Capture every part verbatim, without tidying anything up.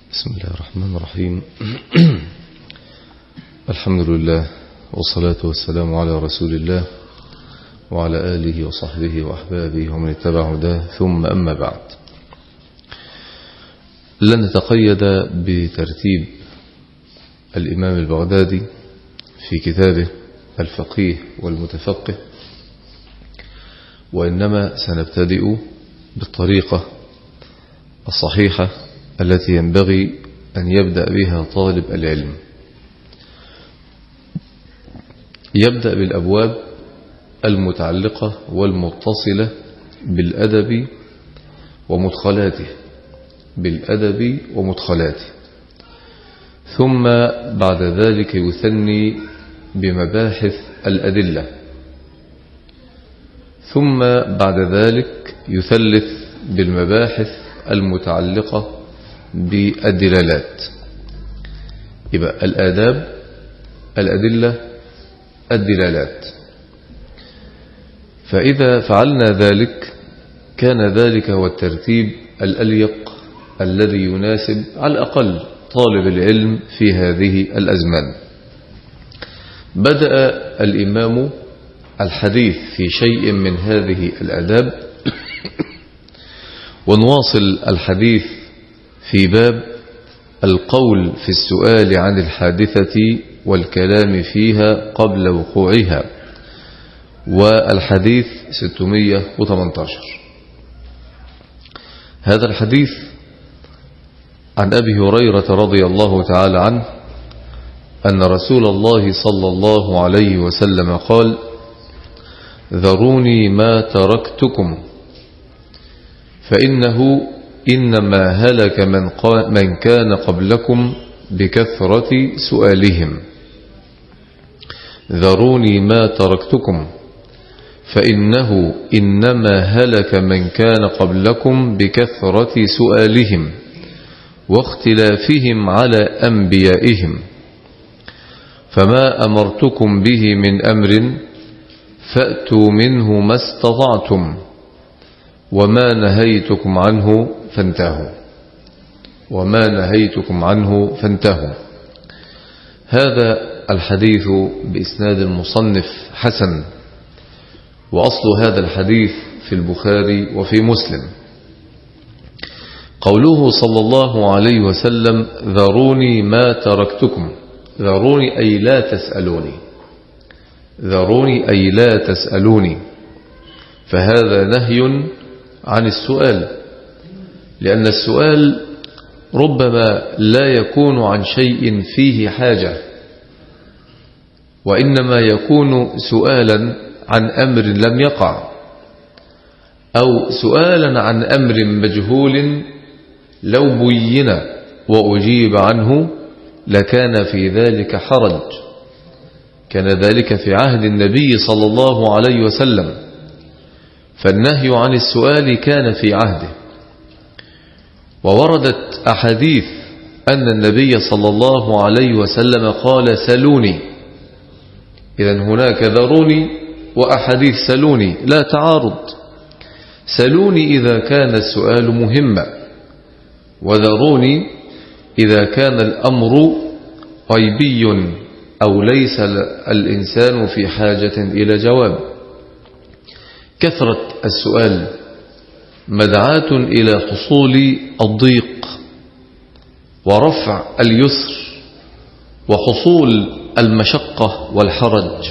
بسم الله الرحمن الرحيم. الحمد لله والصلاة والسلام على رسول الله وعلى آله وصحبه وأحبابه ومن اتبع هداه، ثم أما بعد. لن نتقيد بترتيب الإمام البغدادي في كتابه الفقيه والمتفقه، وإنما سنبتدئ بالطريقة الصحيحة التي ينبغي أن يبدأ بها طالب العلم. يبدأ بالأبواب المتعلقة والمتصلة بالأدب ومدخلاته بالأدب ومدخلاته ثم بعد ذلك يثني بمباحث الأدلة، ثم بعد ذلك يثلث بالمباحث المتعلقة بالدلالات. يبقى الآداب، الأدلة، الدلالات. فإذا فعلنا ذلك كان ذلك هو الترتيب الأليق الذي يناسب على الأقل طالب العلم في هذه الأزمان. بدأ الإمام الحديث في شيء من هذه الآداب، ونواصل الحديث في باب القول في السؤال عن الحادثة والكلام فيها قبل وقوعها، والحديث ستمائة وثمانية عشر. هذا الحديث عن أبي هريرة رضي الله تعالى عنه أن رسول الله صلى الله عليه وسلم قال: ذروني ما تركتكم فإنه إنما هلك من, من كان قبلكم بكثرة سؤالهم. ذروني ما تركتكم فإنه إنما هلك من كان قبلكم بكثرة سؤالهم واختلافهم على أنبيائهم، فما أمرتكم به من أمر فأتوا منه ما استطعتم وما نهيتكم عنه فانتهوا وما نهيتكم عنه فانتهوا. هذا الحديث بإسناد المصنف حسن، وأصل هذا الحديث في البخاري وفي مسلم. قوله صلى الله عليه وسلم: ذروني ما تركتكم، ذروني أي لا تسألوني، ذروني أي لا تسألوني. فهذا نهي عن السؤال، لأن السؤال ربما لا يكون عن شيء فيه حاجة، وإنما يكون سؤالا عن أمر لم يقع، أو سؤالا عن أمر مجهول لو بين وأجيب عنه لكان في ذلك حرج. كان ذلك في عهد النبي صلى الله عليه وسلم، فالنهي عن السؤال كان في عهده. ووردت أحاديث أن النبي صلى الله عليه وسلم قال: سلوني. إذن هناك ذروني وأحاديث سلوني، لا تعارض. سلوني إذا كان السؤال مهما، وذروني إذا كان الأمر غيبي أو ليس الإنسان في حاجة إلى جواب. كثرة السؤال مدعاة إلى حصول الضيق ورفع اليسر وحصول المشقة والحرج.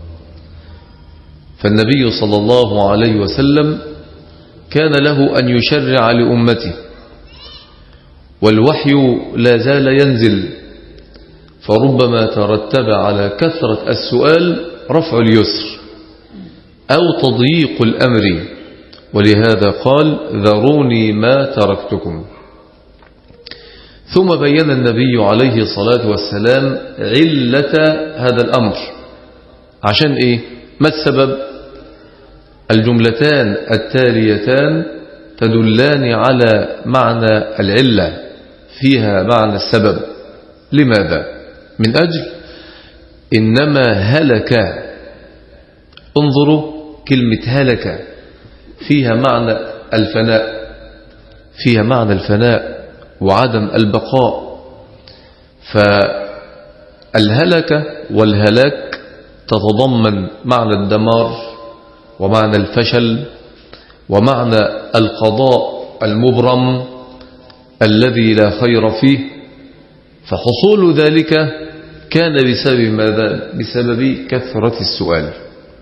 فالنبي صلى الله عليه وسلم كان له أن يشرع لأمته، والوحي لا زال ينزل، فربما ترتب على كثرة السؤال رفع اليسر أو تضييق الأمر، ولهذا قال: ذروني ما تركتكم. ثم بين النبي عليه الصلاة والسلام علة هذا الأمر. عشان إيه؟ ما السبب؟ الجملتان التاليتان تدلان على معنى العلة، فيها معنى السبب. لماذا؟ من أجل إنما هلك. انظروا كلمة هلك فيها معنى الفناء، فيها معنى الفناء وعدم البقاء. فالهلكة والهلاك تتضمن معنى الدمار ومعنى الفشل ومعنى القضاء المبرم الذي لا خير فيه. فحصول ذلك كان بسبب ماذا؟ بسبب كثرة السؤال.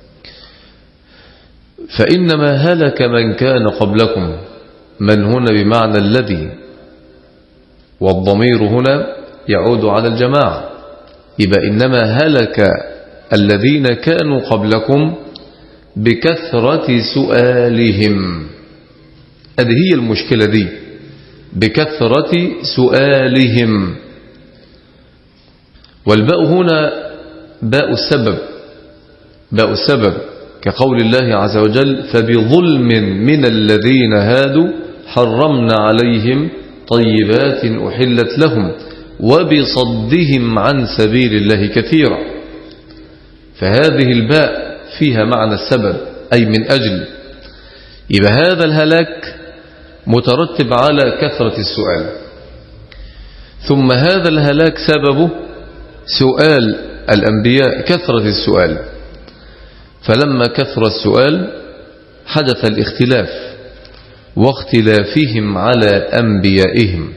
فإنما هلك من كان قبلكم، من هنا بمعنى الذي، والضمير هنا يعود على الجماعة، يبقى إنما هلك الذين كانوا قبلكم بكثرة سؤالهم. هذه هي المشكلة دي، بكثرة سؤالهم. والباء هنا باء السبب، باء السبب كقول الله عز وجل: فبظلم من الذين هادوا حرمنا عليهم طيبات أحلت لهم وبصدهم عن سبيل الله كثيرا. فهذه الباء فيها معنى السبب، أي من أجل. يبقى هذا الهلاك مترتب على كثرة السؤال، ثم هذا الهلاك سببه سؤال الأنبياء، كثرة السؤال. فلما كثر السؤال حدث الاختلاف واختلافهم على أنبيائهم.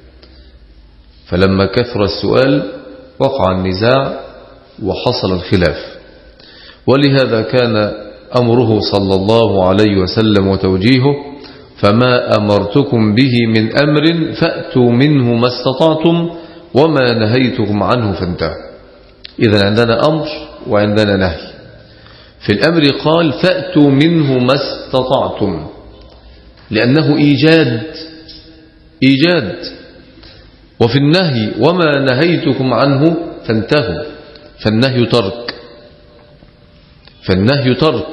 فلما كثر السؤال وقع النزاع وحصل الخلاف. ولهذا كان أمره صلى الله عليه وسلم وتوجيهه: فما أمرتكم به من أمر فأتوا منه ما استطعتم وما نهيتكم عنه فانتهوا. إذن عندنا أمر وعندنا نهي. في الأمر قال: فأتوا منه ما استطعتم، لأنه إيجاد إيجاد. وفي النهي: وما نهيتكم عنه فانتهوا، فالنهي ترك، فالنهي ترك.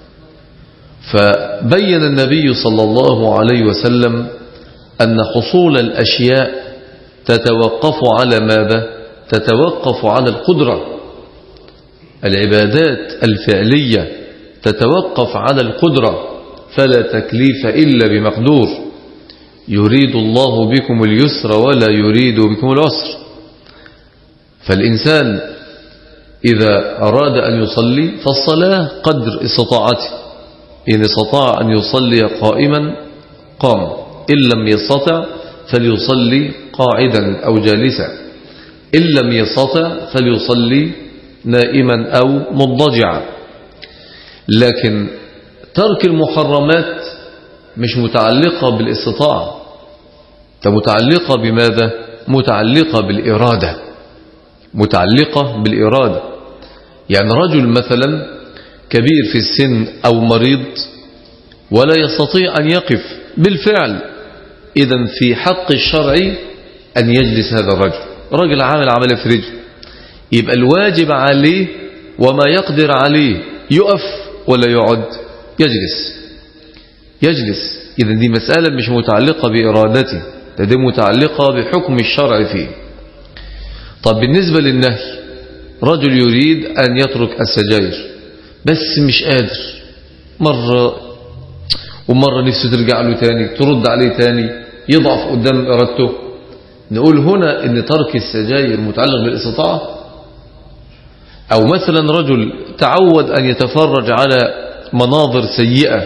فبين النبي صلى الله عليه وسلم أن حصول الأشياء تتوقف على ماذا؟ تتوقف على القدرة. العبادات الفعلية تتوقف على القدرة، فلا تكليف إلا بمقدور. يريد الله بكم اليسر ولا يريد بكم العسر. فالإنسان إذا أراد أن يصلي فالصلاة قدر استطاعته، إن استطاع أن يصلي قائما قام، إن لم يستطع فليصلي قاعدا أو جالسا، إن لم يستطع فليصلي نائما أو مضجعا. لكن ترك المحرمات مش متعلقة بالاستطاعة، متعلقة بماذا؟ متعلقة بالإرادة، متعلقة بالإرادة. يعني رجل مثلا كبير في السن أو مريض ولا يستطيع أن يقف بالفعل، إذن في حق الشرع أن يجلس هذا الرجل. رجل عامل عمل في رجل، يبقى الواجب عليه وما يقدر عليه يقف ولا يقعد؟ يجلس، يجلس. إذن دي مسألة مش متعلقة بإرادته، دي متعلقة بحكم الشرع فيه. طب بالنسبة للنهي، رجل يريد أن يترك السجاير بس مش قادر، مرة ومرة نفسه ترجع له تاني، ترد عليه تاني، يضعف قدام إرادته. نقول هنا إن ترك السجاير متعلق بالاستطاعة؟ أو مثلا رجل تعود أن يتفرج على مناظر سيئة،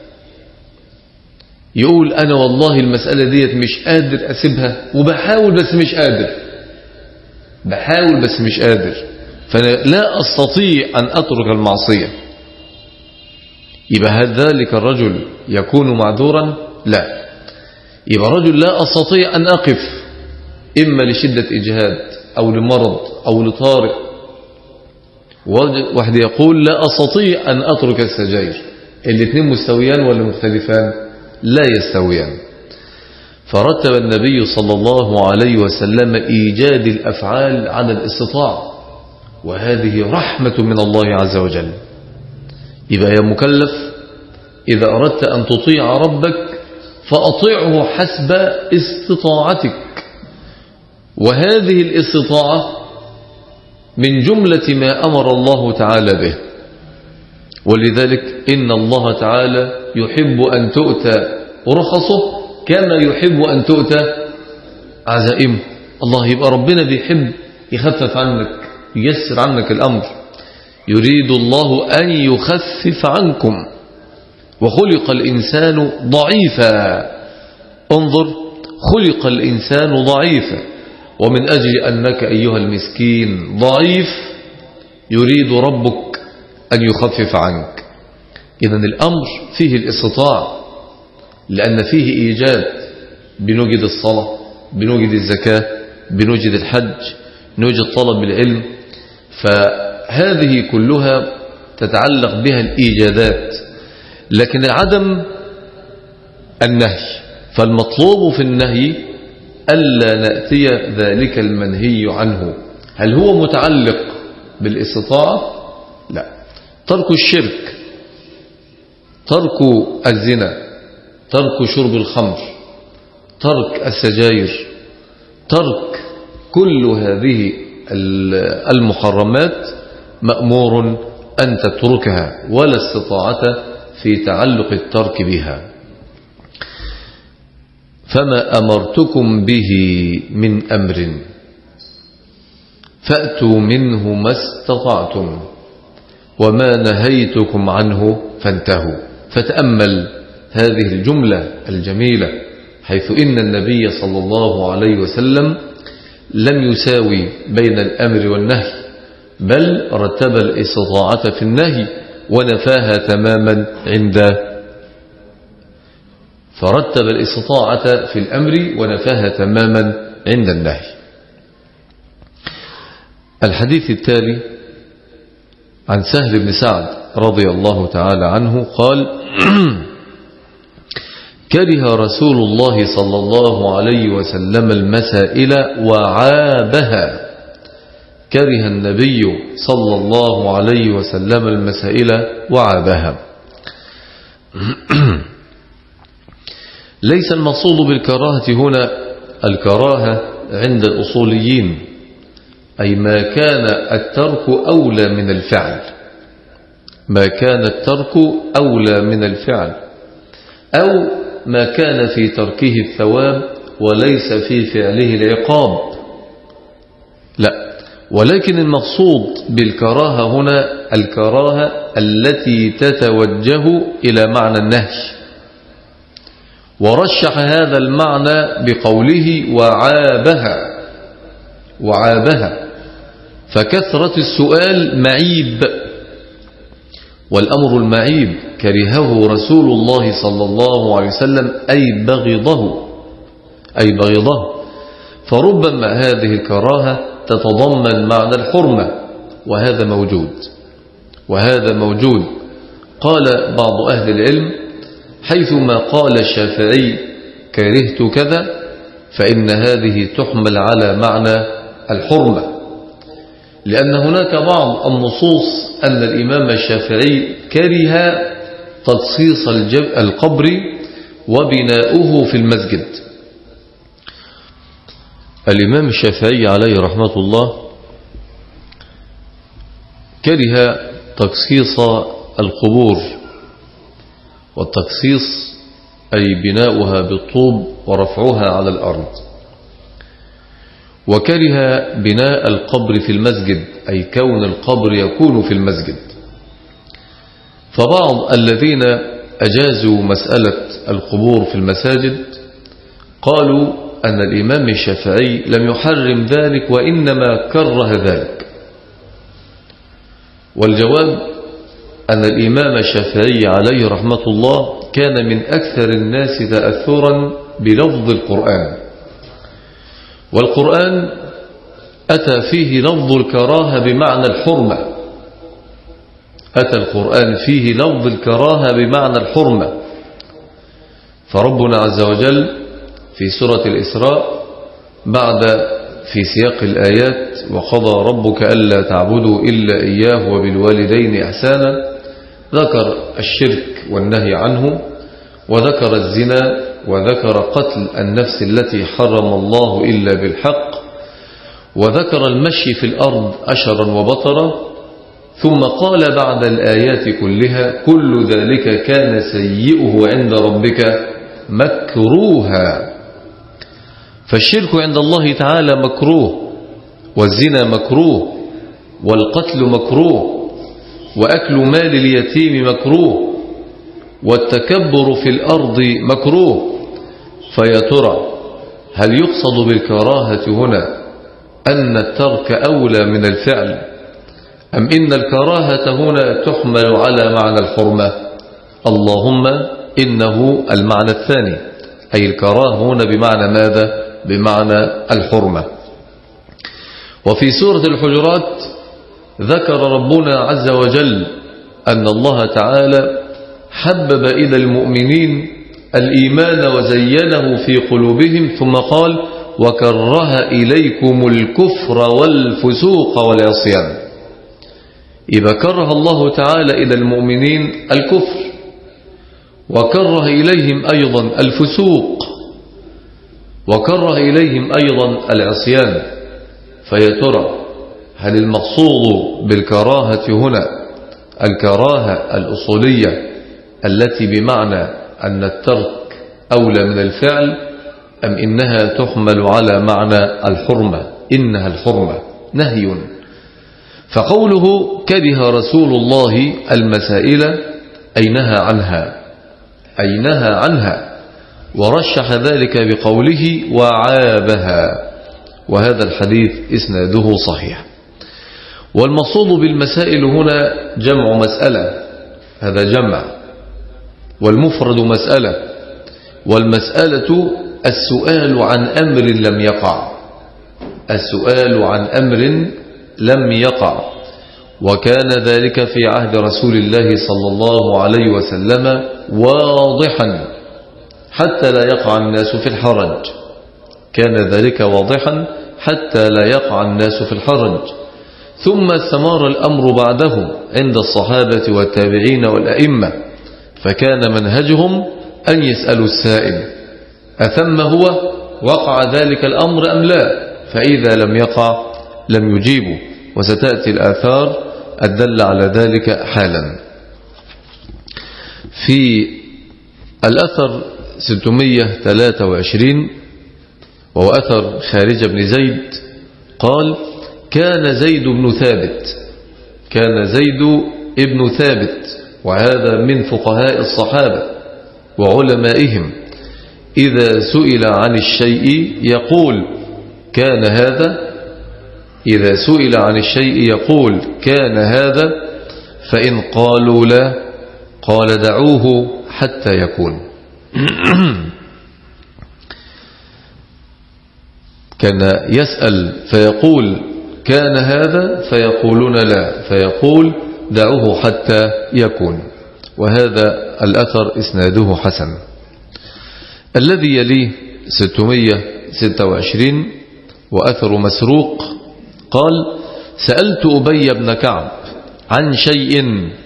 يقول أنا والله المسألة ديت مش قادر أسيبها وبحاول بس مش قادر، بحاول بس مش قادر، فأنا لا أستطيع أن أترك المعصية. يبقى هل ذلك الرجل يكون معذورا؟ لا. يبقى رجل لا أستطيع أن أقف، إما لشدة إجهاد أو لمرض أو لطارئ. واحد يقول لا أستطيع أن أترك السجاير. الاثنين مستويان ولا مختلفان؟ لا يستويان. فرتب النبي صلى الله عليه وسلم إيجاد الأفعال على الاستطاعة، وهذه رحمة من الله عز وجل. يبقى يا مكلف إذا أردت أن تطيع ربك فأطيعه حسب استطاعتك، وهذه الاستطاعة من جملة ما أمر الله تعالى به. ولذلك إن الله تعالى يحب أن تؤتى رخصه كما يحب أن تؤتى عزائمه. الله، يبقى ربنا بيحب يخفف عنك، ييسر عنك الأمر. يريد الله أن يخفف عنكم وخلق الإنسان ضعيفا. انظر، خلق الإنسان ضعيفا، ومن أجل أنك أيها المسكين ضعيف يريد ربك أن يخفف عنك. إذن الأمر فيه الاستطاع، لأن فيه إيجاد. بنوجد الصلاة، بنوجد الزكاة، بنوجد الحج، نوجد طلب العلم. فهذه كلها تتعلق بها الإيجادات، لكن العدم النهي. فالمطلوب في النهي ألا نأتي ذلك المنهي عنه. هل هو متعلق بالاستطاعة؟ لا. ترك الشرك، ترك الزنا، ترك شرب الخمر، ترك السجاير، ترك كل هذه المحرمات مأمور أن تتركها، ولا استطاعة في تعلق الترك بها. فما أمرتكم به من أمر فأتوا منه ما استطعتم وما نهيتكم عنه فانتهوا. فتأمل هذه الجملة الجميلة، حيث إن النبي صلى الله عليه وسلم لم يساوي بين الأمر والنهي، بل رتب الاستطاعة في النهي ونفاها تماما عند فرتب الاستطاعة في الأمر ونفاها تماما عند النهي. الحديث التالي عن سهل بن سعد رضي الله تعالى عنه قال: كره رسول الله صلى الله عليه وسلم المسائل وعابها. كره النبي صلى الله عليه وسلم المسائل وعابها. ليس المقصود بالكراهة هنا الكراهة عند الأصوليين، أي ما كان الترك أولى من الفعل، ما كان الترك أولى من الفعل، أو ما كان في تركه الثواب وليس في فعله العقاب. لا، ولكن المقصود بالكراهة هنا الكراهة التي تتوجه إلى معنى النهي، ورشح هذا المعنى بقوله وعابها. وعابها فكثرة السؤال معيب، والأمر المعيب كرهه رسول الله صلى الله عليه وسلم أي بغضه أي بغضه فربما هذه الكراهة تتضمن معنى الحرمة، وهذا موجود وهذا موجود قال بعض أهل العلم: حيثما قال الشافعي كرهت كذا فإن هذه تحمل على معنى الحرمة، لأن هناك بعض النصوص أن الإمام الشافعي كره تخصيص القبر وبناؤه في المسجد. الإمام الشافعي عليه رحمة الله كره تخصيص القبور، والتخصيص أي بناؤها بالطوب ورفعها على الأرض، وكره بناء القبر في المسجد أي كون القبر يكون في المسجد. فبعض الذين أجازوا مسألة القبور في المساجد قالوا أن الإمام الشافعي لم يحرم ذلك وإنما كره ذلك، والجواب أن الإمام الشافعي عليه رحمة الله كان من أكثر الناس تأثرا بلفظ القرآن، والقرآن أتى فيه لفظ الكراهة بمعنى الحرمة، أتى القرآن فيه لفظ الكراهة بمعنى الحرمة. فربنا عز وجل في سورة الإسراء بعد في سياق الآيات وقضى ربك ألا تعبدوا إلا إياه وبالوالدين إحسانا ذكر الشرك والنهي عنه، وذكر الزنا، وذكر قتل النفس التي حرم الله إلا بالحق، وذكر المشي في الأرض أشرا وبطرا، ثم قال بعد الآيات كلها كل ذلك كان سيئه عند ربك مكروها. فالشرك عند الله تعالى مكروه، والزنا مكروه، والقتل مكروه، وأكل مال اليتيم مكروه، والتكبر في الأرض مكروه. فيا ترى هل يقصد بالكراهة هنا أن الترك أولى من الفعل، أم إن الكراهة هنا تحمل على معنى الحرمة؟ اللهم إنه المعنى الثاني، أي الكراهة هنا بمعنى ماذا؟ بمعنى الحرمة. وفي سورة الحجرات ذكر ربنا عز وجل أن الله تعالى حبب إلى المؤمنين الإيمان وزينه في قلوبهم، ثم قال وكره إليكم الكفر والفسوق والعصيان. إذا كره الله تعالى إلى المؤمنين الكفر، وكره إليهم أيضا الفسوق، وكره إليهم أيضا العصيان. فيا ترى هل المقصود بالكراهة هنا الكراهة الأصولية التي بمعنى أن الترك أولى من الفعل، أم إنها تحمل على معنى الحرمة؟ إنها الحرمة نهي. فقوله كره رسول الله المسائل أي نهى عنها، أي نهى عنها، ورشح ذلك بقوله وعابها، وهذا الحديث إسناده صحيح. والمقصود بالمسائل هنا جمع مسألة، هذا جمع، والمفرد مسألة، والمسألة السؤال عن أمر لم يقع، السؤال عن أمر لم يقع، وكان ذلك في عهد رسول الله صلى الله عليه وسلم واضحا حتى لا يقع الناس في الحرج، كان ذلك واضحا حتى لا يقع الناس في الحرج. ثم استمر الأمر بعده عند الصحابة والتابعين والأئمة، فكان منهجهم أن يسألوا السائل أثم هو وقع ذلك الأمر أم لا، فإذا لم يقع لم يجيبوا، وستأتي الآثار الدل على ذلك حالا. في الأثر ستمائة وثلاثة وعشرين وهو أثر خارج بن زيد قال كان زيد بن ثابت، كان زيد ابن ثابت، وهذا من فقهاء الصحابة وعلمائهم، إذا سئل عن الشيء يقول كان هذا، إذا سئل عن الشيء يقول كان هذا، فإن قالوا لا قال دعوه حتى يكون. كان يسأل فيقول كان هذا فيقولون لا، فيقول دعوه حتى يكون. وهذا الأثر إسناده حسن. الذي يليه ستمائة وستة وعشرين وأثر مسروق قال سألت أبي بن كعب عن شيء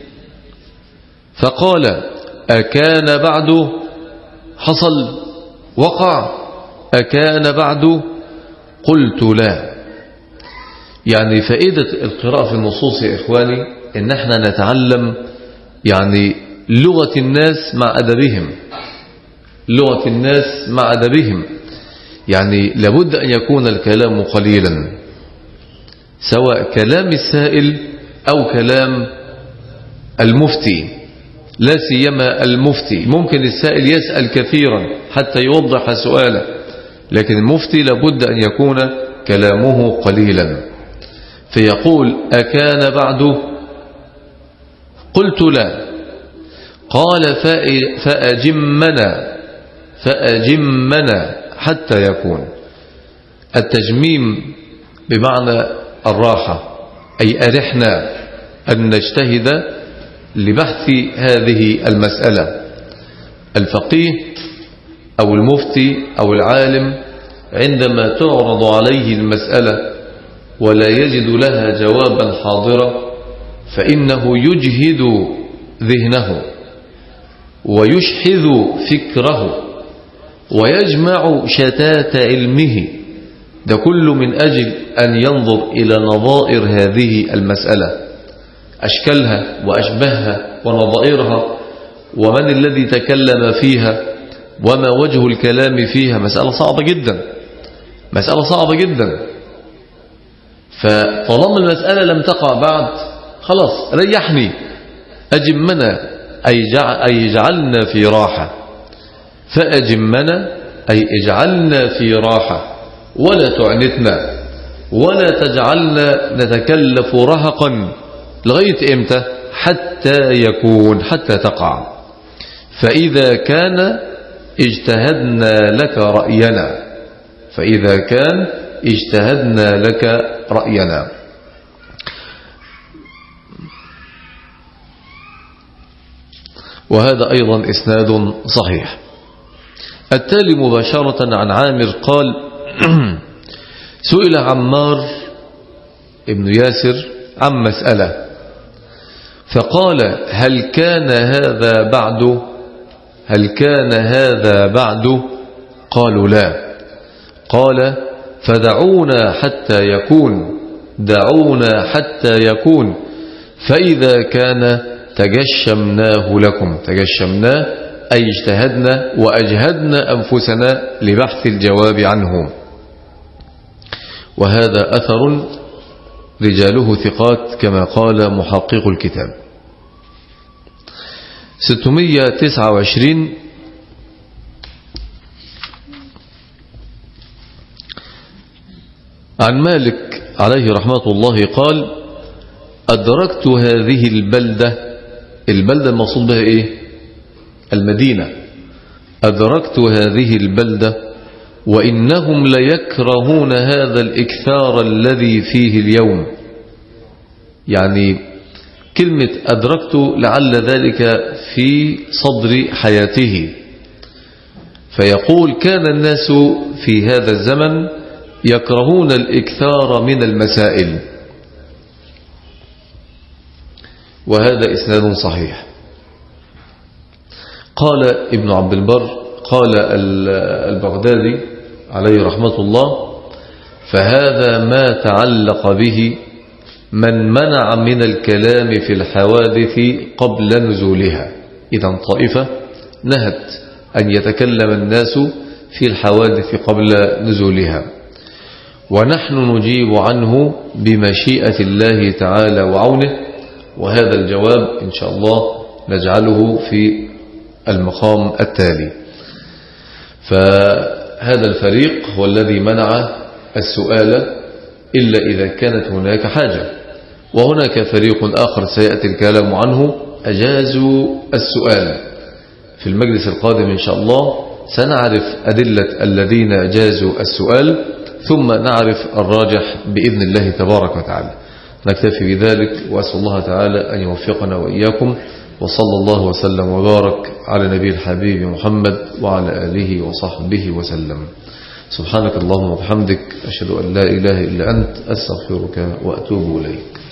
فقال أكان بعد حصل وقع أكان بعد؟ قلت لا. يعني فائدة القراءة في النصوص يا إخواني إن احنا نتعلم يعني لغة الناس مع أدبهم، لغة الناس مع أدبهم. يعني لابد أن يكون الكلام قليلا، سواء كلام السائل أو كلام المفتي، لا سيما المفتي. ممكن السائل يسأل كثيرا حتى يوضح سؤاله، لكن المفتي لابد أن يكون كلامه قليلا. فيقول أكان بعد؟ قلت لا. قال فأجمنا فأجمنا حتى يكون. التجميم بمعنى الراحة، أي أرحنا أن نجتهد لبحث هذه المسألة. الفقيه أو المفتي أو العالم عندما تعرض عليه المسألة ولا يجد لها جوابا حاضرا فإنه يجهد ذهنه ويشحذ فكره ويجمع شتات علمه، ده كل من أجل أن ينظر إلى نظائر هذه المسألة، أشكالها وأشبهها ونظائرها، ومن الذي تكلم فيها وما وجه الكلام فيها. مسألة صعبة جدا. مسألة صعبة جدا. فطالما المسألة لم تقع بعد خلاص ريحني، أجمنا أي اجعلنا في راحة، فأجمنا أي اجعلنا في راحة ولا تعنتنا ولا تجعلنا نتكلف رهقا لغاية إمتى؟ حتى يكون، حتى تقع. فإذا كان اجتهدنا لك رأينا، فإذا كان اجتهدنا لك رأينا. وهذا أيضا إسناد صحيح. التالي مباشرة عن عامر قال: سئل عمار ابن ياسر عن مسألة فقال: هل كان هذا بعد؟ هل كان هذا بعد؟ قالوا لا. قال: فدعونا حتى يكون، دعونا حتى يكون، فإذا كان تجشمناه لكم. تجشمناه أي اجتهدنا وأجهدنا أنفسنا لبحث الجواب عنه. وهذا أثر رجاله ثقات كما قال محقق الكتاب. ستمائة وتسعة وعشرين عن مالك عليه رحمة الله قال: أدركت هذه البلدة. البلدة المقصود بها إيه؟ المدينة. أدركت هذه البلدة وإنهم ليكرهون هذا الإكثار الذي فيه اليوم. يعني كلمة أدركت لعل ذلك في صدر حياته، فيقول: كان الناس في هذا الزمن يكرهون الإكثار من المسائل. وهذا إسناد صحيح. قال ابن عبد البر، قال البغدادي عليه رحمة الله: فهذا ما تعلق به من منع من الكلام في الحوادث قبل نزولها. إذن طائفة نهت أن يتكلم الناس في الحوادث قبل نزولها، ونحن نجيب عنه بمشيئة الله تعالى وعونه. وهذا الجواب إن شاء الله نجعله في المقام التالي. فهذا الفريق هو الذي منع السؤال إلا إذا كانت هناك حاجة، وهناك فريق آخر سيأتي الكلام عنه أجازوا السؤال. في المجلس القادم إن شاء الله سنعرف أدلة الذين أجازوا السؤال، ثم نعرف الراجح بإذن الله تبارك وتعالى. نكتفي بذلك، وأسأل الله تعالى أن يوفقنا وإياكم، وصلى الله وسلم وبارك على نبي الحبيب محمد وعلى آله وصحبه وسلم. سبحانك اللهم وبحمدك، أشهد أن لا إله إلا أنت، أستغفرك وأتوب إليك.